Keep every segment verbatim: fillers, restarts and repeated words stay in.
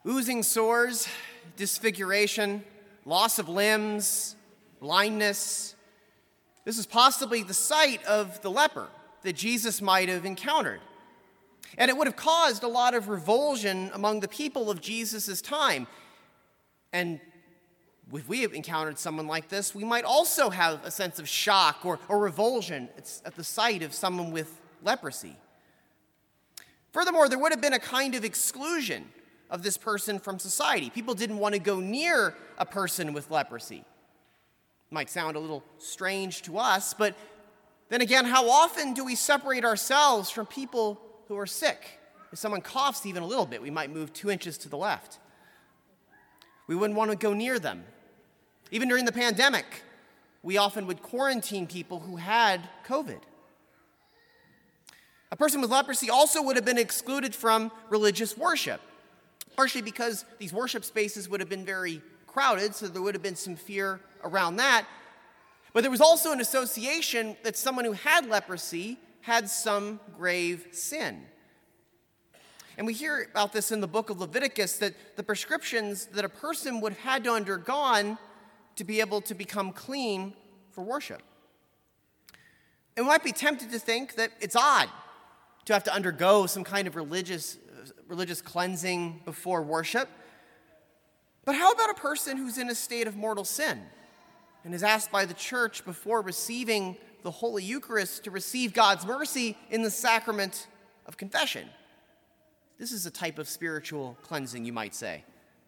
Oozing sores, disfiguration, loss of limbs, blindness. This is possibly the site of the leper that Jesus might have encountered. And it would have caused a lot of revulsion among the people of Jesus' time. And if we have encountered someone like this, we might also have a sense of shock or, or revulsion at the sight of someone with leprosy. Furthermore, there would have been a kind of exclusion of this person from society. People didn't want to go near a person with leprosy. Might sound a little strange to us, but then again, how often do we separate ourselves from people who are sick? If someone coughs even a little bit, we might move two inches to the left. We wouldn't want to go near them. Even during the pandemic, we often would quarantine people who had COVID. A person with leprosy also would have been excluded from religious worship, partially because these worship spaces would have been very crowded, so there would have been some fear around that. But there was also an association that someone who had leprosy had some grave sin. And we hear about this in the book of Leviticus, that the prescriptions that a person would have had to undergone to be able to become clean for worship. And we might be tempted to think that it's odd to have to undergo some kind of religious, religious cleansing before worship. But how about a person who's in a state of mortal sin and is asked by the church before receiving the Holy Eucharist to receive God's mercy in the sacrament of confession? This is a type of spiritual cleansing, you might say.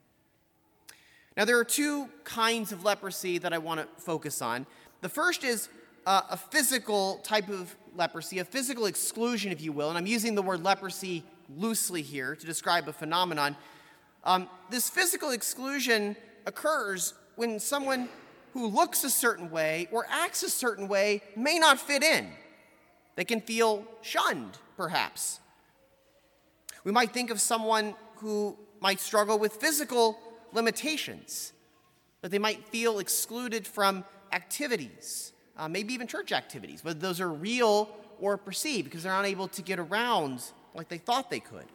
Now, there are two kinds of leprosy that I want to focus on. The first is uh, a physical type of leprosy, a physical exclusion, if you will, and I'm using the word leprosy loosely here to describe a phenomenon. Um, this physical exclusion occurs when someone who looks a certain way or acts a certain way may not fit in. They can feel shunned, perhaps. We might think of someone who might struggle with physical limitations, that they might feel excluded from activities, uh, maybe even church activities, whether those are real or perceived, because they're unable to get around like they thought they could.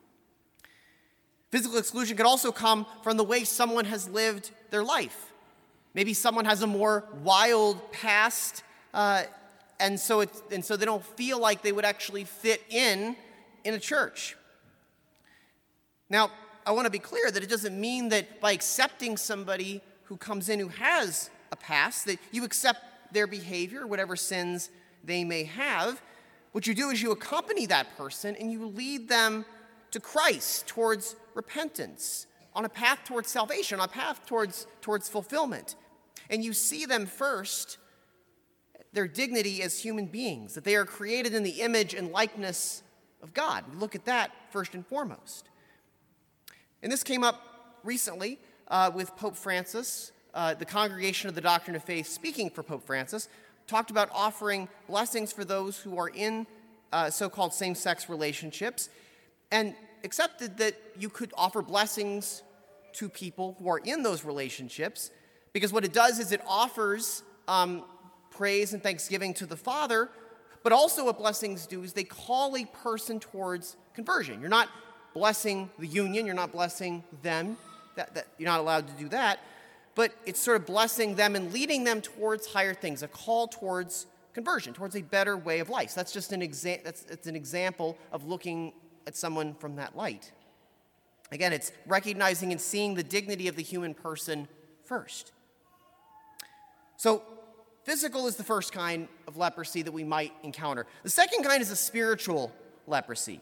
Physical exclusion could also come from the way someone has lived their life. Maybe someone has a more wild past, uh, and so it's, and so they don't feel like they would actually fit in in a church. Now, I want to be clear that it doesn't mean that by accepting somebody who comes in who has a past, that you accept their behavior, whatever sins they may have. What you do is you accompany that person and you lead them to Christ, towards repentance, on a path towards salvation, on a path towards, towards fulfillment. And you see them first, their dignity as human beings, that they are created in the image and likeness of God. We look at that first and foremost. And this came up recently uh, with Pope Francis. Uh, the Congregation of the Doctrine of Faith, speaking for Pope Francis, talked about offering blessings for those who are in uh, so-called same-sex relationships, and accepted that you could offer blessings to people who are in those relationships, because what it does is it offers um, praise and thanksgiving to the Father, but also what blessings do is they call a person towards conversion. You're not blessing the union, you're not blessing them, that, that you're not allowed to do that, but it's sort of blessing them and leading them towards higher things, a call towards conversion, towards a better way of life. So that's just an exa- that's it's an example of looking at someone from that light. Again, it's recognizing and seeing the dignity of the human person first. So physical is the first kind of leprosy that we might encounter. The second kind is a spiritual leprosy.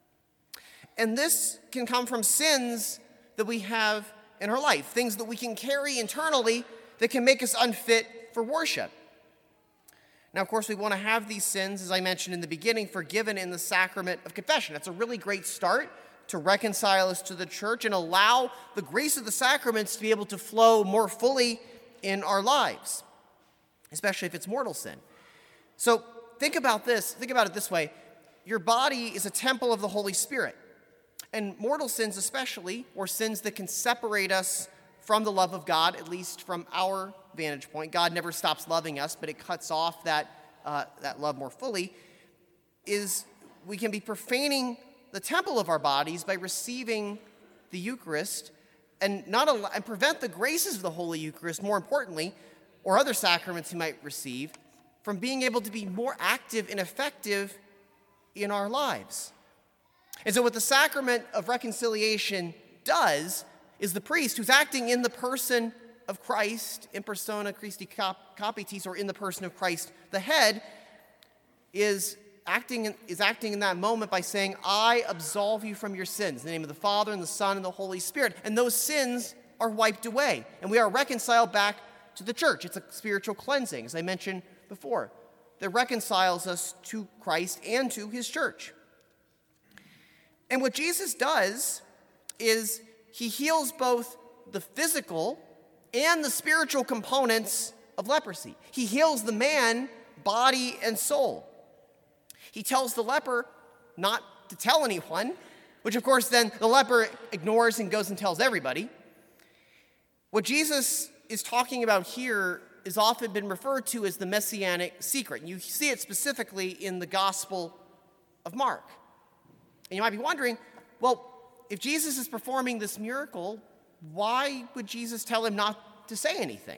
And this can come from sins that we have in our life, things that we can carry internally that can make us unfit for worship. Now, of course, we want to have these sins, as I mentioned in the beginning, forgiven in the sacrament of confession. That's a really great start to reconcile us to the church and allow the grace of the sacraments to be able to flow more fully in our lives, especially if it's mortal sin. So think about this. Think about it this way. Your body is a temple of the Holy Spirit. And mortal sins especially, or sins that can separate us from the love of God, at least from our vantage point. God never stops loving us, but it cuts off that, uh, that love more fully, is we can be profaning the temple of our bodies by receiving the Eucharist and not allow, and prevent the graces of the Holy Eucharist, more importantly, or other sacraments he might receive, from being able to be more active and effective in our lives. And so what the sacrament of reconciliation does is the priest, who's acting in the person of Christ, in persona Christi Capitis, or in the person of Christ the head, is acting in, is acting in that moment by saying, I absolve you from your sins in the name of the Father and the Son and the Holy Spirit. And those sins are wiped away, and we are reconciled back to the church. It's a spiritual cleansing, as I mentioned before, that reconciles us to Christ and to his church. And what Jesus does is he heals both the physical and the spiritual components of leprosy. He heals the man, body, and soul. He tells the leper not to tell anyone, which of course then the leper ignores and goes and tells everybody. What Jesus is talking about here is often been referred to as the messianic secret. And you see it specifically in the Gospel of Mark. And you might be wondering, well, if Jesus is performing this miracle, why would Jesus tell him not to say anything?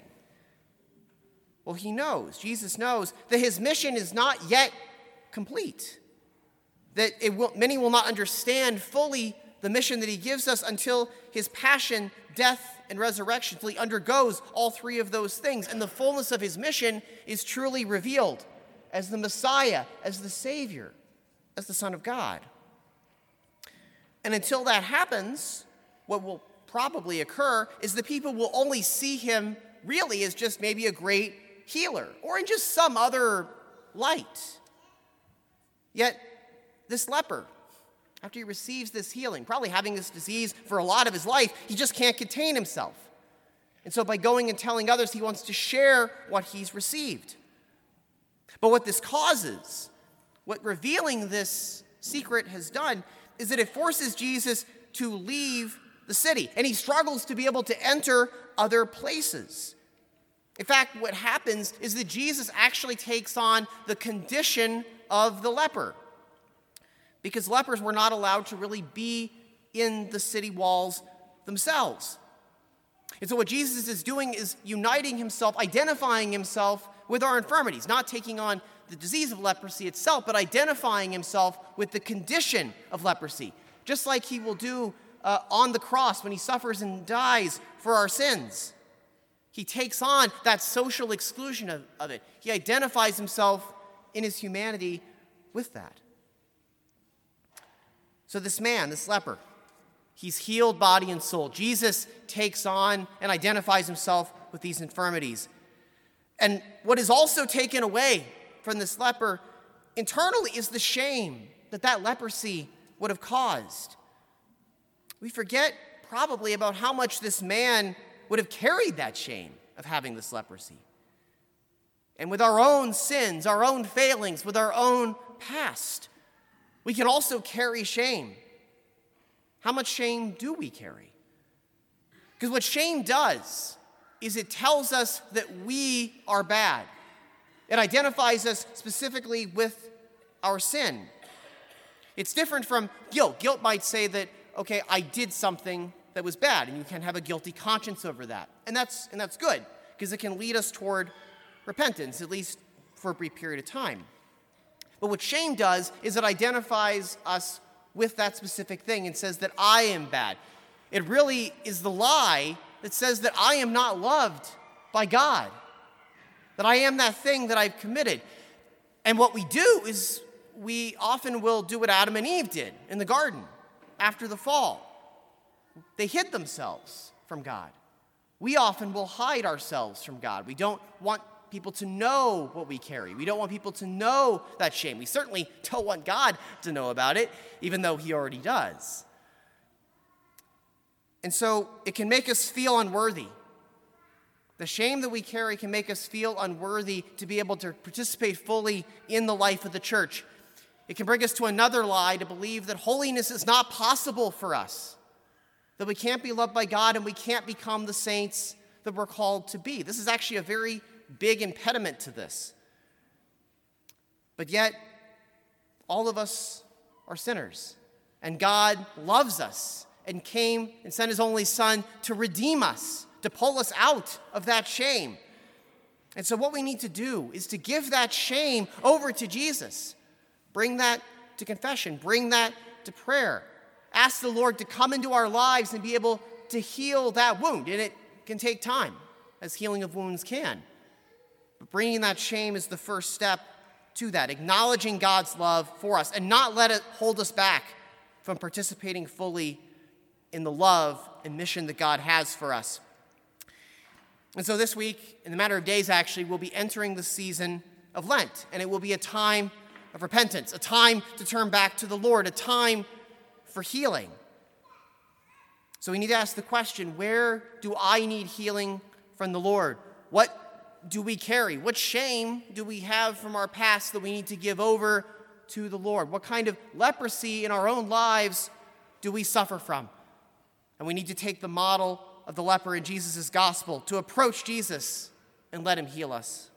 Well, he knows, Jesus knows that his mission is not yet complete, that it will, many will not understand fully the mission that he gives us until his passion, death, and resurrection, until he undergoes all three of those things, and the fullness of his mission is truly revealed as the Messiah, as the Savior, as the Son of God. And until that happens, what will probably occur is the people will only see him really as just maybe a great healer or in just some other light. Yet this leper, after he receives this healing, probably having this disease for a lot of his life, he just can't contain himself. And so by going and telling others, he wants to share what he's received. But what this causes, what revealing this secret has done, is that it forces Jesus to leave the city, and he struggles to be able to enter other places. In fact, what happens is that Jesus actually takes on the condition of the leper, because lepers were not allowed to really be in the city walls themselves. And so what Jesus is doing is uniting himself, identifying himself with our infirmities, not taking on the disease of leprosy itself, but identifying himself with the condition of leprosy, just like he will do uh, on the cross when he suffers and dies for our sins. He takes on that social exclusion of, of it. He identifies himself in his humanity with that. So this man, this leper, he's healed body and soul. Jesus takes on and identifies himself with these infirmities. And what is also taken away from this leper internally is the shame that that leprosy would have caused. We forget probably about how much this man would have carried that shame of having this leprosy. And with our own sins, our own failings, with our own past, we can also carry shame. How much shame do we carry? Because what shame does is it tells us that we are bad. It identifies us specifically with our sin. It's different from guilt. Guilt might say that, okay, I did something that was bad, and you can have a guilty conscience over that. And that's, and that's good, because it can lead us toward repentance, at least for a brief period of time. But what shame does is it identifies us with that specific thing and says that I am bad. It really is the lie that says that I am not loved by God, that I am that thing that I've committed. And what we do is we often will do what Adam and Eve did in the garden after the fall. They hid themselves from God. We often will hide ourselves from God. We don't want people to know what we carry. We don't want people to know that shame. We certainly don't want God to know about it, even though he already does. And so it can make us feel unworthy. The shame that we carry can make us feel unworthy to be able to participate fully in the life of the church. It can bring us to another lie, to believe that holiness is not possible for us, that we can't be loved by God and we can't become the saints that we're called to be. This is actually a very big impediment to this. But yet, all of us are sinners, and God loves us, and came and sent his only Son to redeem us, to pull us out of that shame. And so what we need to do is to give that shame over to Jesus. Bring that to confession. Bring that to prayer. Ask the Lord to come into our lives and be able to heal that wound. And it can take time, as healing of wounds can. But bringing that shame is the first step to that, acknowledging God's love for us and not let it hold us back from participating fully in the love and mission that God has for us. And so this week, in a matter of days actually, we'll be entering the season of Lent, and it will be a time of repentance, a time to turn back to the Lord, a time for healing. So we need to ask the question, where do I need healing from the Lord? What do we carry? What shame do we have from our past that we need to give over to the Lord? What kind of leprosy in our own lives do we suffer from? And we need to take the model of the leper in Jesus' gospel to approach Jesus and let him heal us.